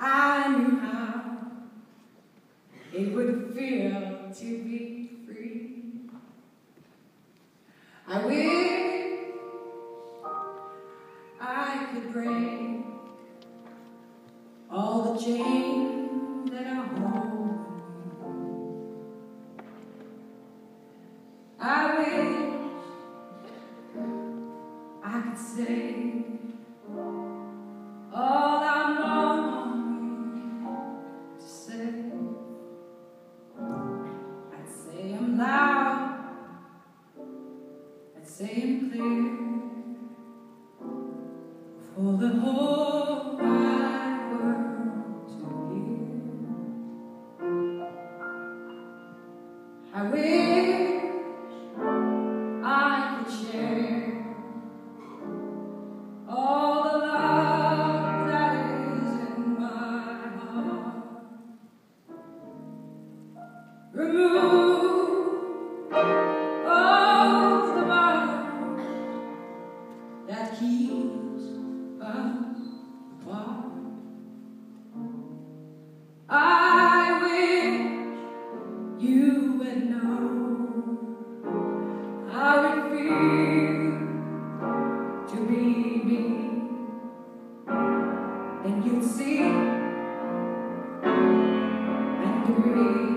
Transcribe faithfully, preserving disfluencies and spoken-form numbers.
I knew how it would feel to be free. I wish I could break all the chains that are holding me. I wish I could say all I'm longing to say. I'd say I'm loud, I'd say I'm clear, for the whole wide world to hear. I wish I could share all the love that is in my heart. Remove all the bars that keeps us apart. I wish you would know how it feels to be me. Then you'd see and breathe.